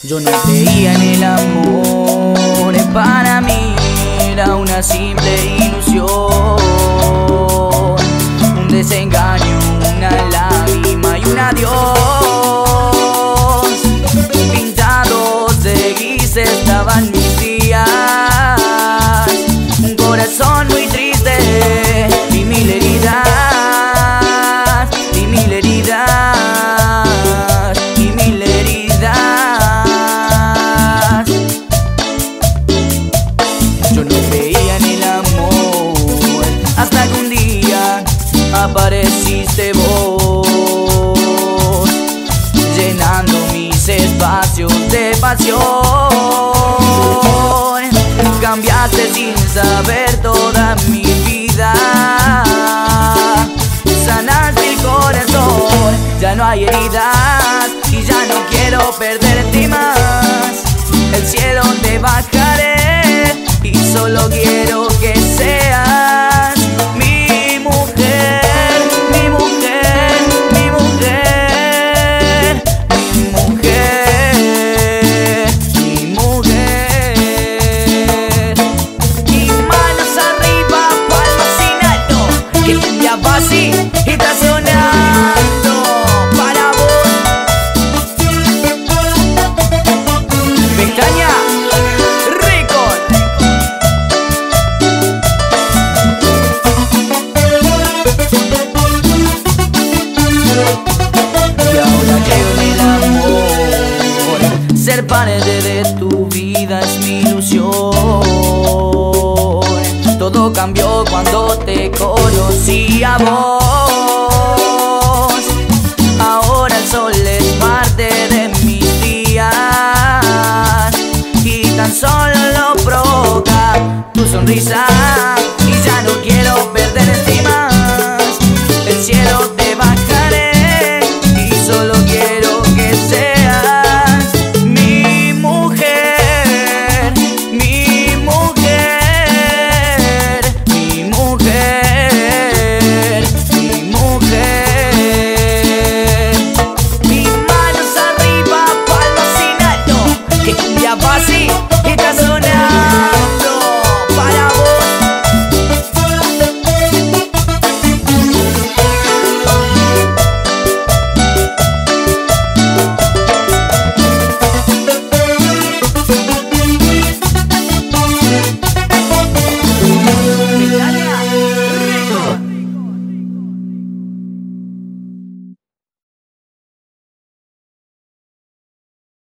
Yo no creía en el amor, para mí era una simple ilusión, un desengaño, una lágrima y un adiós. Pintados de gris estaban mis días, un corazón muy triste y mil heridas, y mil heridas, y mil heridas. Yo no creía en el amor hasta que un día apareciste vos, llenando mis espacios de pasión. Cambiaste sin saber toda mi vida, sanaste el corazón, ya no hay heridas y ya no quiero perderte más. El cielo te bajaré y solo quiero que seas mi mujer, mi mujer, mi mujer, mi mujer, mi mujer. Y manos arriba, palmas en alto, que el día va así y está sonando para vos. Pestaña Record. Y ahora creo en el amor, ser parte de tu vida es mi ilusión. Todo cambió cuando te conocí a vos. Ahora el sol es parte de mis días y tan solo lo provoca tu sonrisa.